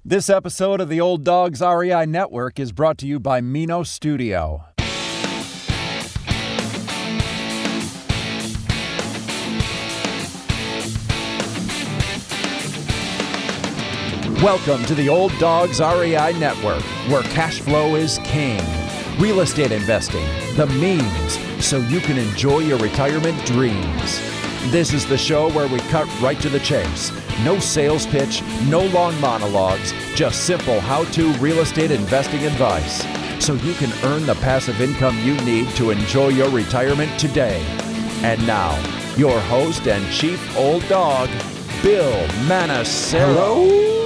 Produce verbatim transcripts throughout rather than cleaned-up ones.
This episode of the Old Dogs R E I Network is brought to you by Mino Studio. Welcome to the Old Dogs R E I Network, where cash flow is king. Real estate investing, the means, so you can enjoy your retirement dreams. This is the show where we cut right to the chase. No sales pitch, no long monologues, just simple how-to real estate investing advice, so you can earn the passive income you need to enjoy your retirement today. And now, your host and chief old dog, Bill Manassero.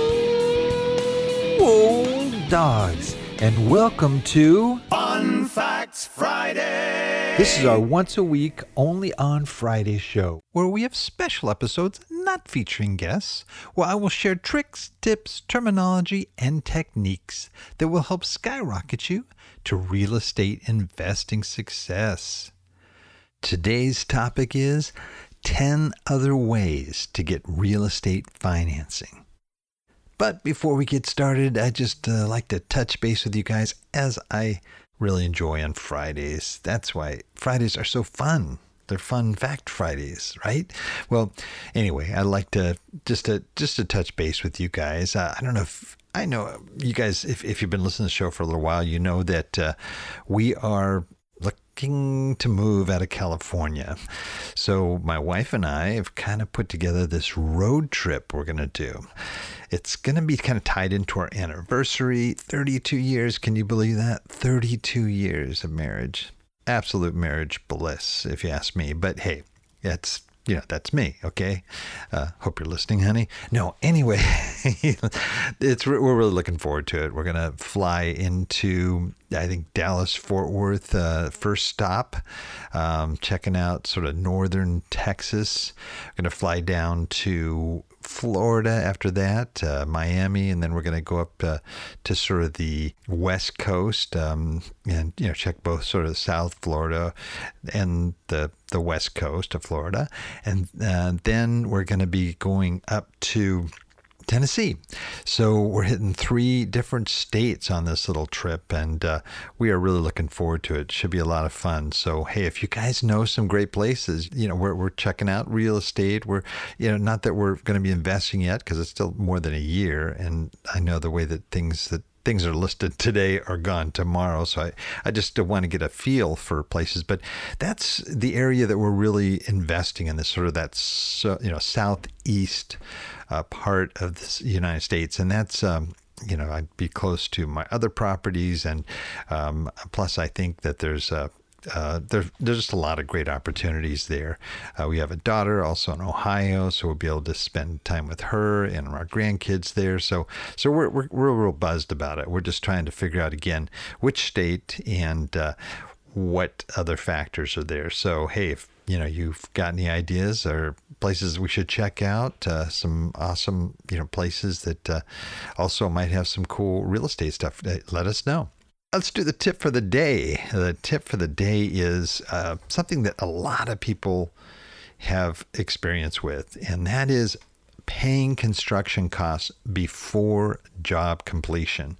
Hello, old dogs, and welcome to Fun Facts Friday. This is our once a week, only on Friday show, where we have special episodes not featuring guests, where I will share tricks, tips, terminology, and techniques that will help skyrocket you to real estate investing success. Today's topic is ten other ways to get real estate financing. But before we get started, I just uh, like to touch base with you guys, as I really enjoy on Fridays. That's why Fridays are so fun. They're fun fact Fridays, right? Well, anyway, I'd like to just to just to touch base with you guys. Uh, I don't know if I know you guys. If if you've been listening to the show for a little while, you know that uh, we are looking to move out of California. So my wife and I have kind of put together this road trip we're going to do. It's going to be kind of tied into our anniversary, thirty-two years. Can you believe that? thirty-two years of marriage. Absolute marriage bliss, if you ask me. But hey, that's, you know, that's me, okay? Uh, hope you're listening, honey. No, anyway, it's we're really looking forward to it. We're going to fly into, I think, Dallas, Fort Worth, uh, first stop, um, checking out sort of northern Texas. We're going to fly down to Florida after that, uh, Miami, and then we're going to go up uh, to sort of the West Coast, um, and you know, check both sort of South Florida and the the West Coast of Florida, and uh, then we're going to be going up to Tennessee. So we're hitting three different states on this little trip, and uh, we are really looking forward to it. It should be a lot of fun. So, hey, if you guys know some great places, you know, we're we're checking out real estate. We're, you know, not that we're going to be investing yet because it's still more than a year, and I know the way that things that things are listed today are gone tomorrow. So I, I just want to get a feel for places, but that's the area that we're really investing in, this sort of that, so, you know, southeast uh, part of the United States. And that's, um, you know, I'd be close to my other properties. And um, plus I think that there's a, Uh, there, there's just a lot of great opportunities there. Uh, we have a daughter also in Ohio, so we'll be able to spend time with her and our grandkids there. So, so we're we're we're real buzzed about it. We're just trying to figure out again which state and uh, what other factors are there. So, hey, if you know you've got any ideas or places we should check out, uh, some awesome you know places that uh, also might have some cool real estate stuff, let us know. Let's do the tip for the day. The tip for the day is uh, something that a lot of people have experience with, and that is paying construction costs before job completion.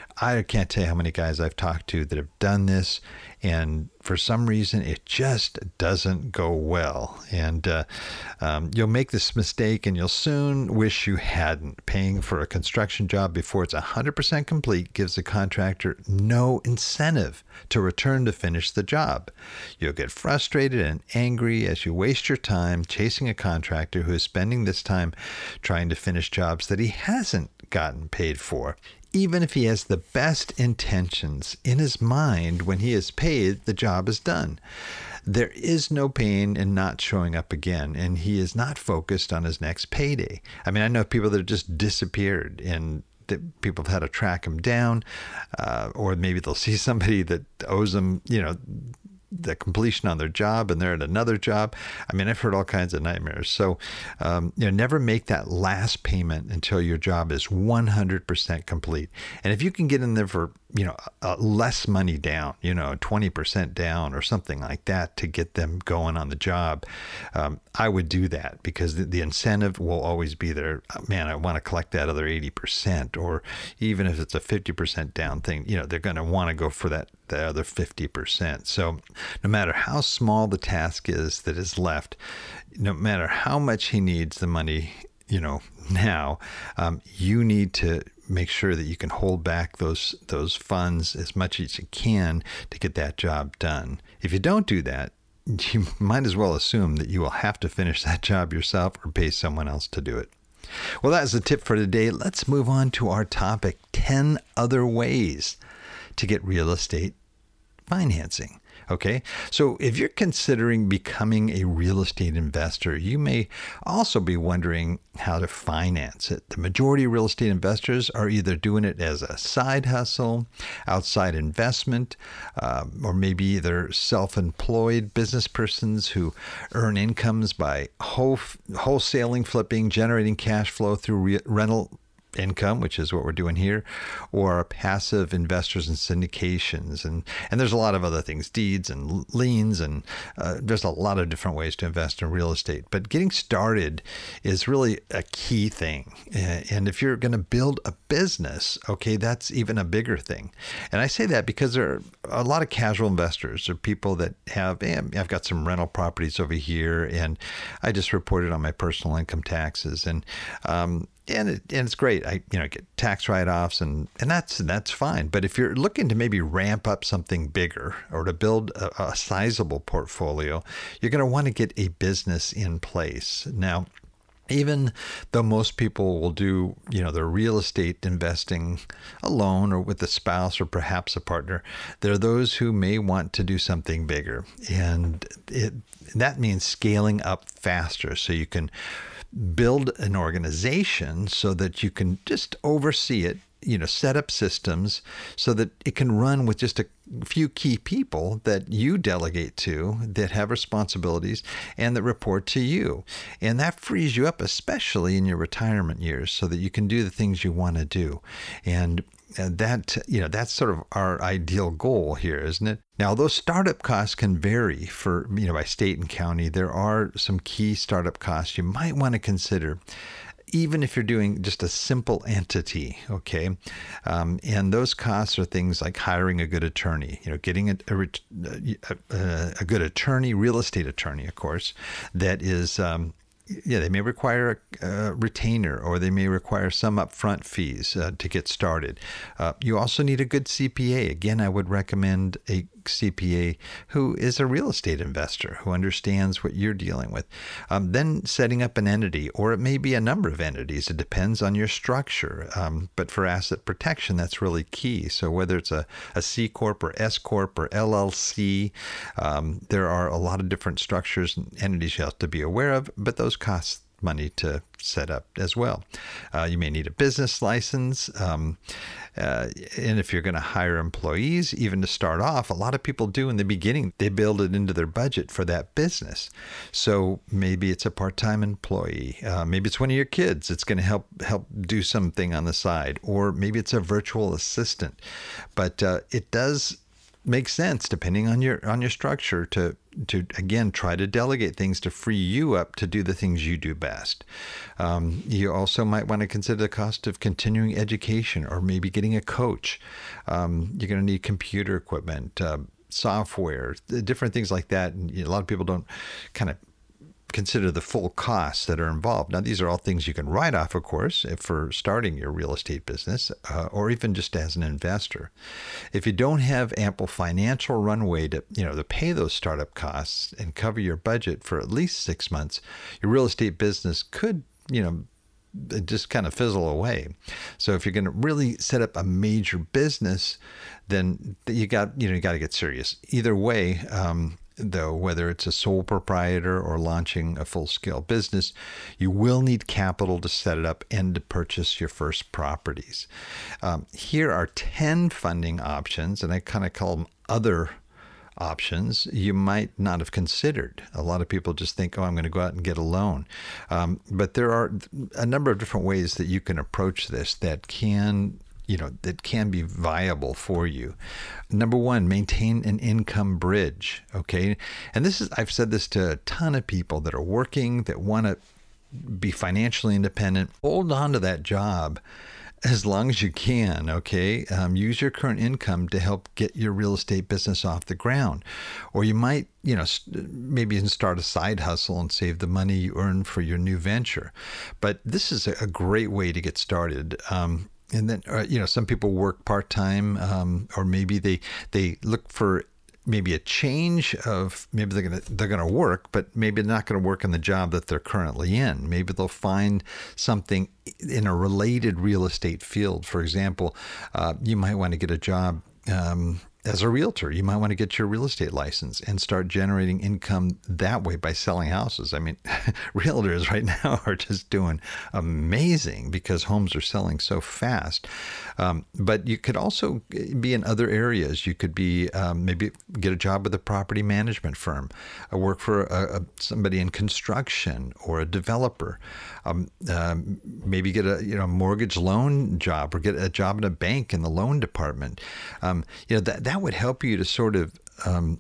I can't tell you how many guys I've talked to that have done this, and for some reason it just doesn't go well. And uh, um, you'll make this mistake and you'll soon wish you hadn't. Paying for a construction job before it's one hundred percent complete gives the contractor no incentive to return to finish the job. You'll get frustrated and angry as you waste your time chasing a contractor who is spending this time trying to finish jobs that he hasn't gotten paid for, even if he has the best intentions in his mind. When he is paid, the job is done. There is no pain in not showing up again, and he is not focused on his next payday. I mean, I know people that have just disappeared, and that people have had to track them down, uh, or maybe they'll see somebody that owes them, you know, the completion on their job, and they're at another job. I mean, I've heard all kinds of nightmares. So, um, you know, never make that last payment until your job is one hundred percent complete. And if you can get in there for you know, uh, less money down, you know, twenty percent down or something like that to get them going on the job, um, I would do that because the, the incentive will always be there. Man, I want to collect that other eighty percent, or even if it's a fifty percent down thing, you know, they're going to want to go for that, the other fifty percent. So no matter how small the task is that is left, no matter how much he needs the money, you know, now, um, you need to make sure that you can hold back those those funds as much as you can to get that job done. If you don't do that, you might as well assume that you will have to finish that job yourself or pay someone else to do it. Well, that's the tip for today. Let's move on to our topic, ten other ways to get real estate financing. Okay, so if you're considering becoming a real estate investor, you may also be wondering how to finance it. The majority of real estate investors are either doing it as a side hustle, outside investment, uh, or maybe either self-employed business persons who earn incomes by whole, wholesaling, flipping, generating cash flow through re- rental income, which is what we're doing here, or passive investors and syndications. And, and there's a lot of other things, deeds and liens, and uh, there's a lot of different ways to invest in real estate. But getting started is really a key thing. And if you're going to build a business, okay, that's even a bigger thing. And I say that because there are a lot of casual investors or people that have, eh, I've got some rental properties over here, and I just reported on my personal income taxes. And, um, And, it, and it's great. I you know get tax write-offs and, and that's that's fine. But if you're looking to maybe ramp up something bigger or to build a, a sizable portfolio, you're going to want to get a business in place. Now, even though most people will do, you know, their real estate investing alone or with a spouse or perhaps a partner, there are those who may want to do something bigger. And it, that means scaling up faster so you can build an organization so that you can just oversee it, you know, set up systems so that it can run with just a few key people that you delegate to that have responsibilities and that report to you. And that frees you up, especially in your retirement years, so that you can do the things you want to do. And And that, you know, that's sort of our ideal goal here, isn't it? Now, those startup costs can vary for, you know, by state and county. There are some key startup costs you might want to consider, even if you're doing just a simple entity, okay? Um, and those costs are things like hiring a good attorney, you know, getting a, a, a, a good attorney, real estate attorney, of course, that is... Um, Yeah, they may require a, a retainer, or they may require some upfront fees uh, to get started. Uh, you also need a good C P A. Again, I would recommend a C P A who is a real estate investor, who understands what you're dealing with. Um, then setting up an entity, or it may be a number of entities. It depends on your structure. Um, but for asset protection, that's really key. So whether it's a, a C Corp or S Corp or L L C, um, there are a lot of different structures and entities you have to be aware of, but those cost money to set up as well. Uh, you may need a business license. Um, uh, and if you're going to hire employees, even to start off, a lot of people do in the beginning, they build it into their budget for that business. So maybe it's a part-time employee. Uh, maybe it's one of your kids. It's going to help help do something on the side. Or maybe it's a virtual assistant. But uh, it does make sense, depending on your on your structure, to to again try to delegate things to free you up to do the things you do best. Um, you also might want to consider the cost of continuing education, or maybe getting a coach. Um, you're going to need computer equipment, uh, software, different things like that. And a lot of people don't kind of consider the full costs that are involved. Now, these are all things you can write off, of course, for starting your real estate business, uh, or even just as an investor. If you don't have ample financial runway to, you know, to pay those startup costs and cover your budget for at least six months, your real estate business could, you know, just kind of fizzle away. So if you're going to really set up a major business, then you got, you know, you got to get serious. Either way, um, though, whether it's a sole proprietor or launching a full-scale business, you will need capital to set it up and to purchase your first properties. Um, here are ten funding options, and I kind of call them other options you might not have considered. A lot of people just think, oh, I'm going to go out and get a loan. Um, but there are a number of different ways that you can approach this that can you know, that can be viable for you. Number one, maintain an income bridge. Okay. And this is, I've said this to a ton of people that are working, that want to be financially independent. Hold on to that job as long as you can, okay? Um, use your current income to help get your real estate business off the ground. Or you might, you know, maybe even start a side hustle and save the money you earn for your new venture. But this is a great way to get started. Um, and then, uh, you know, some people work part-time, um, or maybe they they look for maybe a change of, maybe they're gonna they're gonna work, but maybe they're not gonna work in the job that they're currently in. Maybe they'll find something in a related real estate field. For example, uh, you might want to get a job um, as a realtor. You might want to get your real estate license and start generating income that way by selling houses. I mean, realtors right now are just doing amazing because homes are selling so fast. Um, but you could also be in other areas. You could be um, maybe get a job with a property management firm, uh, work for a, a, somebody in construction or a developer. Um, um, maybe get a you know mortgage loan job or get a job in a bank in the loan department. Um, you know that that would help you to sort of um,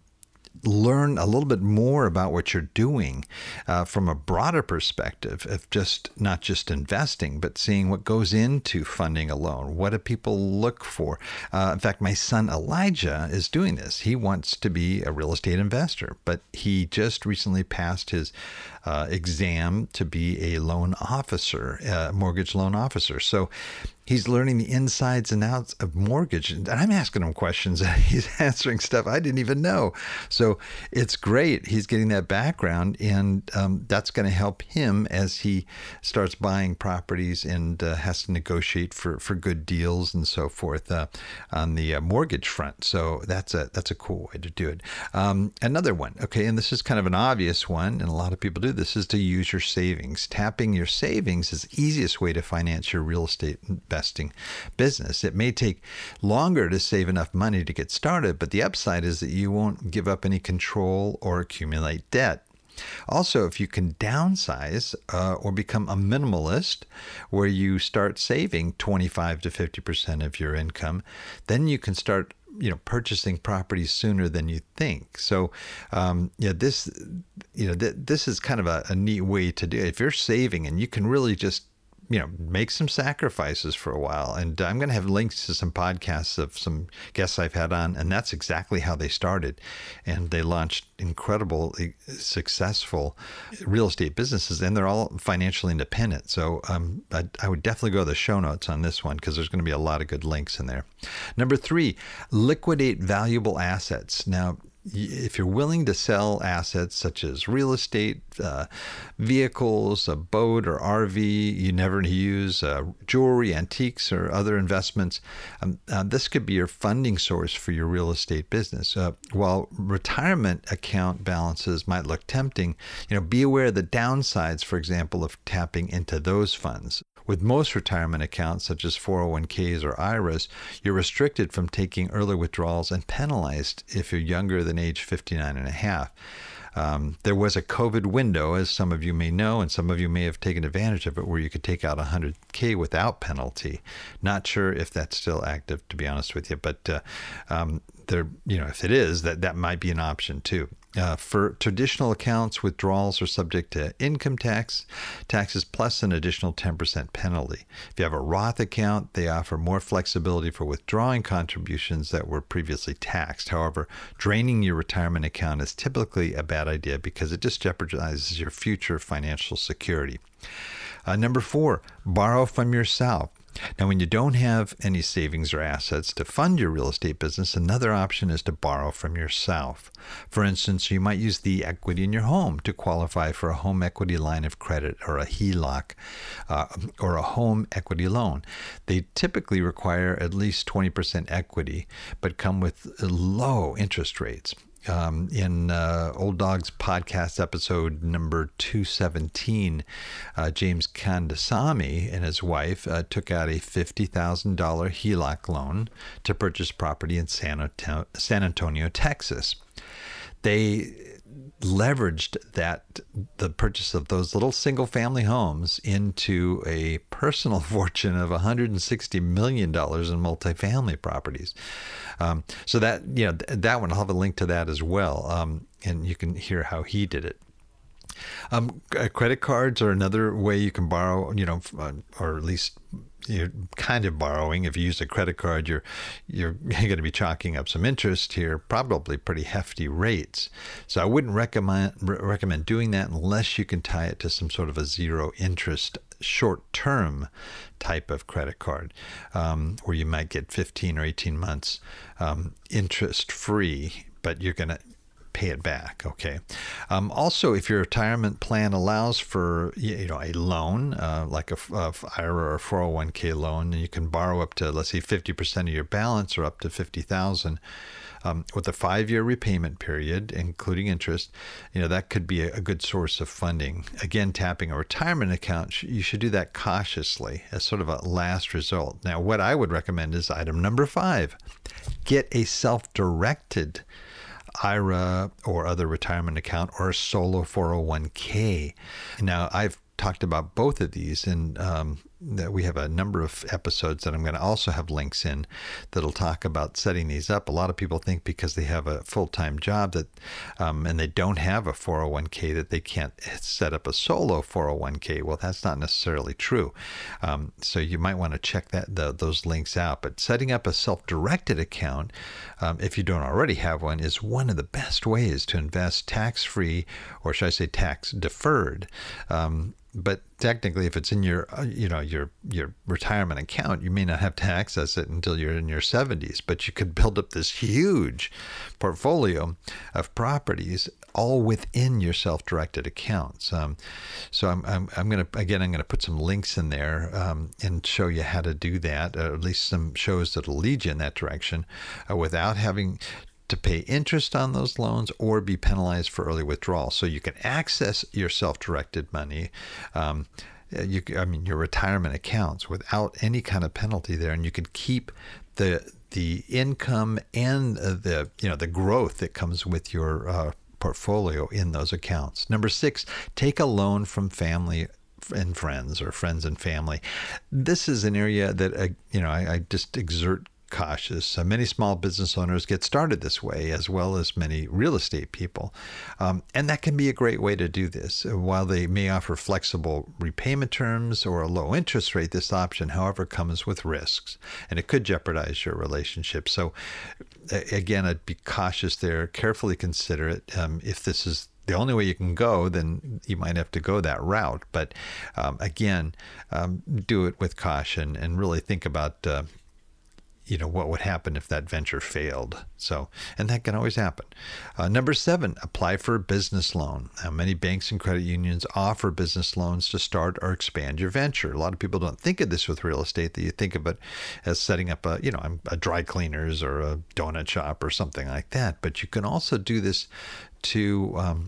learn a little bit more about what you're doing uh, from a broader perspective of just not just investing, but seeing what goes into funding a loan. What do people look for? Uh, in fact, my son Elijah is doing this. He wants to be a real estate investor, but he just recently passed his uh, exam to be a loan officer, a mortgage loan officer. So he's learning the insides and outs of mortgage. And I'm asking him questions and he's answering stuff I didn't even know. So it's great. He's getting that background, and um, that's going to help him as he starts buying properties and uh, has to negotiate for, for good deals and so forth uh, on the uh, mortgage front. So that's a that's a cool way to do it. Um, another one, okay, and this is kind of an obvious one, and a lot of people do this, is to use your savings. Tapping your savings is the easiest way to finance your real estate investing business. It may take longer to save enough money to get started, but the upside is that you won't give up any control or accumulate debt. Also, if you can downsize uh, or become a minimalist, where you start saving twenty-five to fifty percent of your income, then you can start you know, purchasing properties sooner than you think. So, um, yeah, this, you know, th- this is kind of a, a neat way to do it. If you're saving and you can really just, you know, make some sacrifices for a while. And I'm going to have links to some podcasts of some guests I've had on, and that's exactly how they started. And they launched incredible, successful real estate businesses, and they're all financially independent. So um, I, I would definitely go to the show notes on this one because there's going to be a lot of good links in there. Number three, liquidate valuable assets. Now, if you're willing to sell assets such as real estate, uh, vehicles, a boat or R V you never use, uh, jewelry, antiques, or other investments, um, uh, this could be your funding source for your real estate business. Uh, while retirement account balances might look tempting, you know, be aware of the downsides, for example, of tapping into those funds. With most retirement accounts, such as four oh one k's or I R As, you're restricted from taking early withdrawals and penalized if you're younger than age fifty-nine and a half. Um, there was a COVID window, as some of you may know, and some of you may have taken advantage of it, where you could take out one hundred k without penalty. Not sure if that's still active, to be honest with you, but uh, um, there, you know, if it is, that that might be an option too. Uh, for traditional accounts, withdrawals are subject to income tax, taxes plus an additional ten percent penalty. If you have a Roth account, they offer more flexibility for withdrawing contributions that were previously taxed. However, draining your retirement account is typically a bad idea because it just jeopardizes your future financial security. Uh, number four, borrow from yourself. Now, when you don't have any savings or assets to fund your real estate business, another option is to borrow from yourself. For instance, you might use the equity in your home to qualify for a home equity line of credit or a H E L O C uh, or a home equity loan. They typically require at least twenty percent equity, but come with low interest rates. Um, in uh, Old Dog's podcast episode number two seventeen, uh, James Kandasamy and his wife uh, took out a fifty thousand dollars H E L O C loan to purchase property in San, San Antonio, Texas. They leveraged that the purchase of those little single family homes into a personal fortune of one hundred sixty million dollars in multifamily properties. Um, so that, you know, that one, I'll have a link to that as well. Um, and you can hear how he did it. Um, credit cards are another way you can borrow, you know, or at least you're kind of borrowing. If you use a credit card, you're you're going to be chalking up some interest here, probably pretty hefty rates. So I wouldn't recommend recommend doing that unless you can tie it to some sort of a zero interest short-term type of credit card, um, where you might get fifteen or eighteen months um, interest-free, but you're going to pay it back. Okay. Um, also, if your retirement plan allows for, you know, a loan, uh, like a, a I R A or four oh one k loan, and you can borrow up to, let's say, fifty percent of your balance or up to fifty thousand um, with a five-year repayment period, including interest, you know, that could be a, a good source of funding. Again, tapping a retirement account, you should do that cautiously as sort of a last result. Now, what I would recommend is item number five, get a self-directed I R A or other retirement account or a solo four oh one k. Now, I've talked about both of these, and um, that we have a number of episodes that I'm going to also have links in that'll talk about setting these up. A lot of people think because they have a full-time job that um, and they don't have a four oh one k that they can't set up a solo four oh one k. Well, that's not necessarily true. Um, so you might want to check that the, those links out. But setting up a self-directed account, um, if you don't already have one, is one of the best ways to invest tax-free, or should I say tax-deferred. Um, But technically, if it's in your, you know, your your retirement account, you may not have to access it until you're in your seventies. But you could build up this huge portfolio of properties all within your self-directed accounts. Um, so I'm I'm I'm gonna again I'm gonna put some links in there um, and show you how to do that, or at least some shows that'll lead you in that direction, uh, without having to pay interest on those loans or be penalized for early withdrawal. So you can access your self-directed money, um, you, I mean, your retirement accounts without any kind of penalty there, and you can keep the the income and the you know the growth that comes with your uh, portfolio in those accounts. Number six, take a loan from family and friends, or friends and family. This is an area that uh, you know I, I just exert cautious. Uh, many small business owners get started this way, as well as many real estate people. Um, and that can be a great way to do this. Uh, while they may offer flexible repayment terms or a low interest rate, this option, however, comes with risks, and it could jeopardize your relationship. So uh, again, I'd be cautious there, carefully consider it. Um, if this is the only way you can go, then you might have to go that route. But um, again, um, do it with caution and really think about uh, you know, what would happen if that venture failed. So, and that can always happen. Uh, number seven, apply for a business loan. Now, many banks and credit unions offer business loans to start or expand your venture. A lot of people don't think of this with real estate, that you think of it as setting up a, you know, a dry cleaners or a donut shop or something like that. But you can also do this to, um,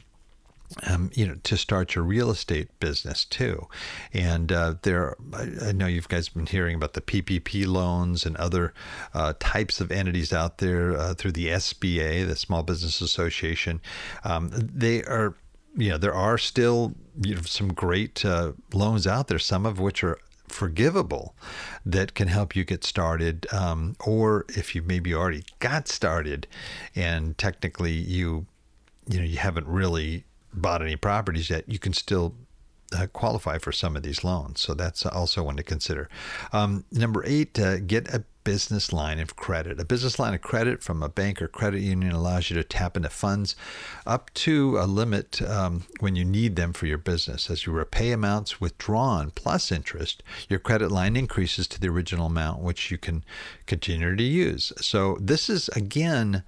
Um, you know, to start your real estate business too. And uh, there, I, I know you guys have been hearing about the P P P loans and other uh, types of entities out there uh, through the S B A, the Small Business Association. Um, they are, you know, there are still you know, some great uh, loans out there, some of which are forgivable, that can help you get started. Um, or if you maybe already got started and technically you, you know, you haven't really bought any properties yet, you can still uh, qualify for some of these loans. So that's also one to consider. Um, number eight, uh, get a business line of credit. A business line of credit from a bank or credit union allows you to tap into funds up to a limit um, when you need them for your business. As you repay amounts withdrawn plus interest, your credit line increases to the original amount, which you can continue to use. So this is, again,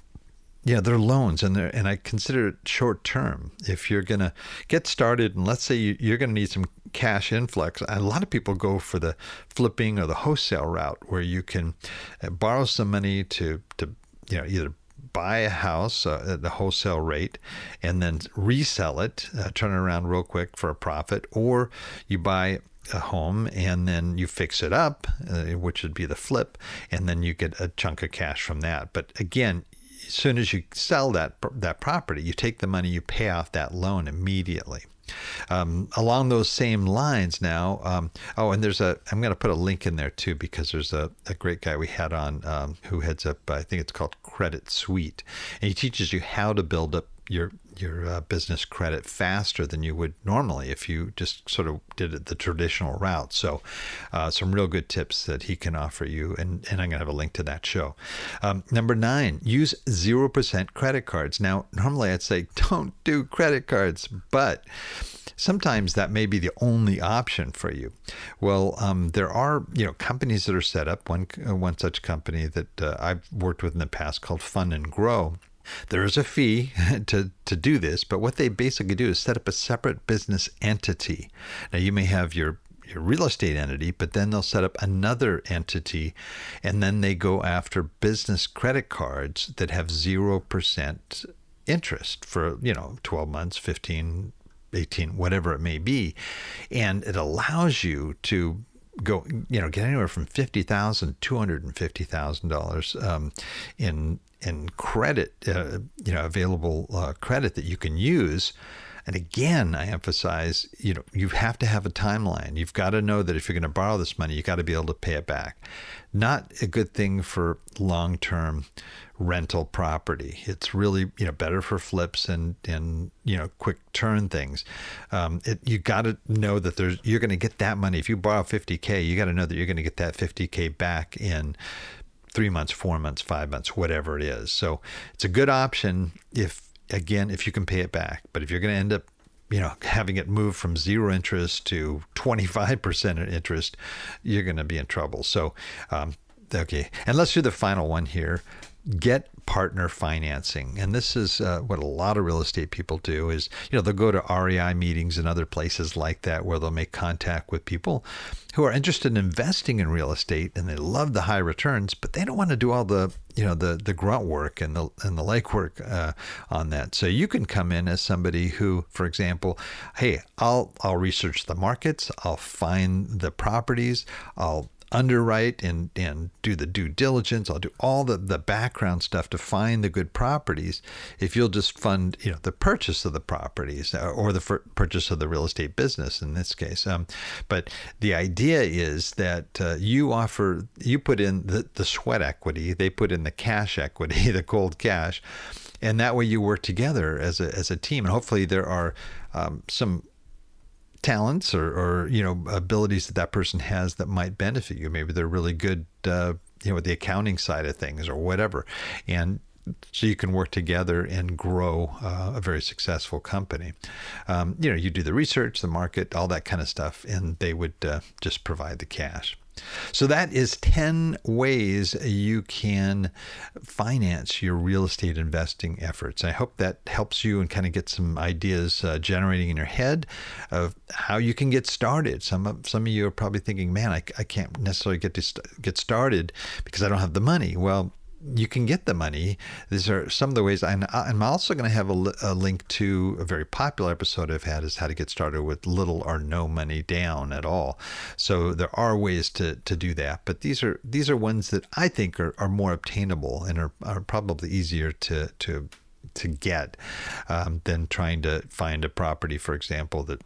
yeah, they're loans, and they're, and I consider it short term. If you're going to get started, and let's say you, you're going to need some cash influx, a lot of people go for the flipping or the wholesale route, where you can borrow some money to, to you know, either buy a house uh, at the wholesale rate and then resell it, uh, turn it around real quick for a profit, or you buy a home and then you fix it up, uh, which would be the flip, and then you get a chunk of cash from that. But again, as soon as you sell that that property, you take the money, you pay off that loan immediately. Um, along those same lines now, um, oh, and there's a, I'm going to put a link in there too, because there's a, a great guy we had on um, who heads up, I think it's called Credit Suite, and he teaches you how to build up your your uh, business credit faster than you would normally if you just sort of did it the traditional route. So uh, some real good tips that he can offer you, and, and I'm going to have a link to that show. Um, number nine, use zero percent credit cards. Now, normally I'd say don't do credit cards, but sometimes that may be the only option for you. Well, um, there are, you know, companies that are set up. One, uh, one such company that uh, I've worked with in the past called Fund and Grow. There is a fee to, to do this, but what they basically do is set up a separate business entity. Now, you may have your, your real estate entity, but then they'll set up another entity, and then they go after business credit cards that have zero percent interest for, you know, twelve months, fifteen, eighteen, whatever it may be. And it allows you to go, you know, get anywhere from fifty thousand dollars, two hundred fifty thousand dollars um, in and credit, uh, you know, available uh, credit that you can use. And again, I emphasize, you know, you have to have a timeline. You've got to know that if you're going to borrow this money, you got to be able to pay it back. Not a good thing for long-term rental property. It's really, you know, better for flips and, and you know, quick turn things. Um, it, you got to know that there's, you're going to get that money. If you borrow fifty K, you got to know that you're going to get that fifty K back in three months, four months, five months, whatever it is. So it's a good option if, again, if you can pay it back. But if you're going to end up, you know, having it move from zero interest to twenty-five percent interest, you're going to be in trouble. So, um, okay. And let's do the final one here. Get partner financing. And this is uh, what a lot of real estate people do is, you know, they'll go to R E I meetings and other places like that where they'll make contact with people who are interested in investing in real estate, and they love the high returns, but they don't want to do all the, you know, the the grunt work and the and the legwork uh, on that. So you can come in as somebody who, for example, hey, I'll I'll research the markets, I'll find the properties, I'll underwrite and, and do the due diligence. I'll do all the, the background stuff to find the good properties. If you'll just fund, you know, the purchase of the properties or the f- purchase of the real estate business in this case. Um, but the idea is that uh, you offer, you put in the, the sweat equity, they put in the cash equity, the cold cash, and that way you work together as a as a team. And hopefully there are um, some talents or, or, you know, abilities that that person has that might benefit you. Maybe they're really good, uh, you know, with the accounting side of things or whatever. And so you can work together and grow uh, a very successful company. Um, you know, you do the research, the market, all that kind of stuff, and they would uh, just provide the cash. So that is ten ways you can finance your real estate investing efforts. I hope that helps you and kind of get some ideas uh, generating in your head of how you can get started. Some of, some of you are probably thinking, man, I, I can't necessarily get to st- get started because I don't have the money. Well, you can get the money. These are some of the ways. And I'm also going to have a, li- a link to a very popular episode I've had is how to get started with little or no money down at all. So there are ways to, to do that. But these are these are ones that I think are, are more obtainable and are, are probably easier to to to get um, than trying to find a property, for example, that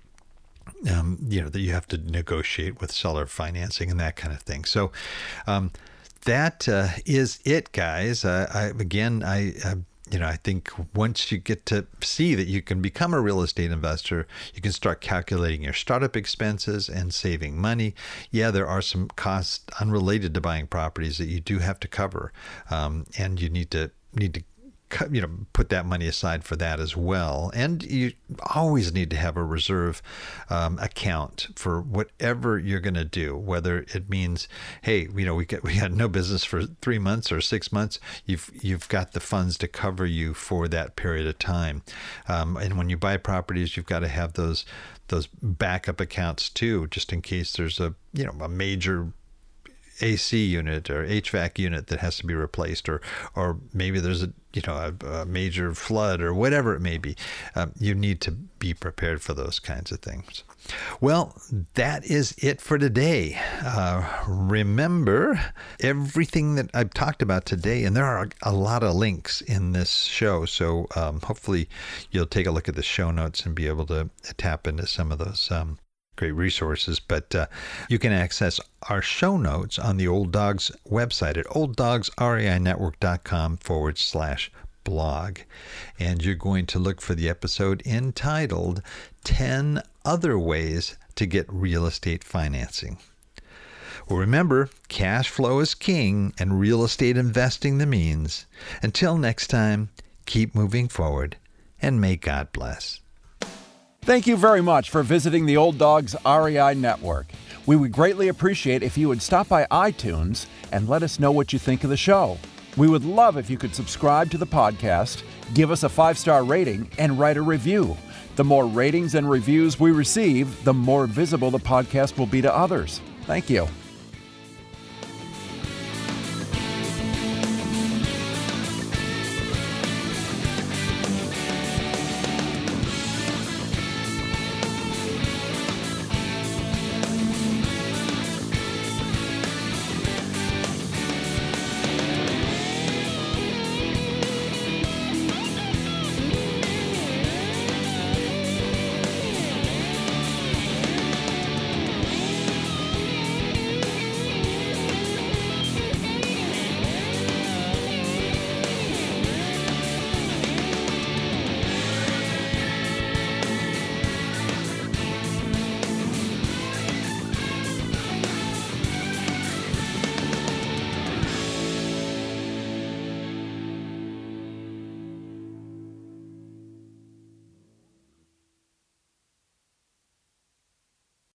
um, you know that you have to negotiate with seller financing and that kind of thing. So. Um, That uh, is it, guys. Uh, I, again, I, uh, you know, I think once you get to see that you can become a real estate investor, you can start calculating your startup expenses and saving money. Yeah, there are some costs unrelated to buying properties that you do have to cover, um, and you need to need to. you know, put that money aside for that as well. And you always need to have a reserve um, account for whatever you're going to do, whether it means, hey, you know, we got, we had no business for three months or six months. You've, you've got the funds to cover you for that period of time. Um, and when you buy properties, you've got to have those, those backup accounts too, just in case there's a, you know, a major A C unit or H V A C unit that has to be replaced, or or maybe there's a you know a, a major flood or whatever it may be. Um, you need to be prepared for those kinds of things. Well, that is it for today. Uh, remember everything that I've talked about today, and there are a lot of links in this show, so um, hopefully you'll take a look at the show notes and be able to tap into some of those um, great resources. But uh, you can access our show notes on the Old Dogs website at olddogsreinetwork.com forward slash blog. And you're going to look for the episode entitled ten Other Ways to Get Real Estate Financing. Well, remember, cash flow is king and real estate investing the means. Until next time, keep moving forward and may God bless. Thank you very much for visiting the Old Dogs R E I Network. We would greatly appreciate if you would stop by iTunes and let us know what you think of the show. We would love if you could subscribe to the podcast, give us a five-star rating, and write a review. The more ratings and reviews we receive, the more visible the podcast will be to others. Thank you.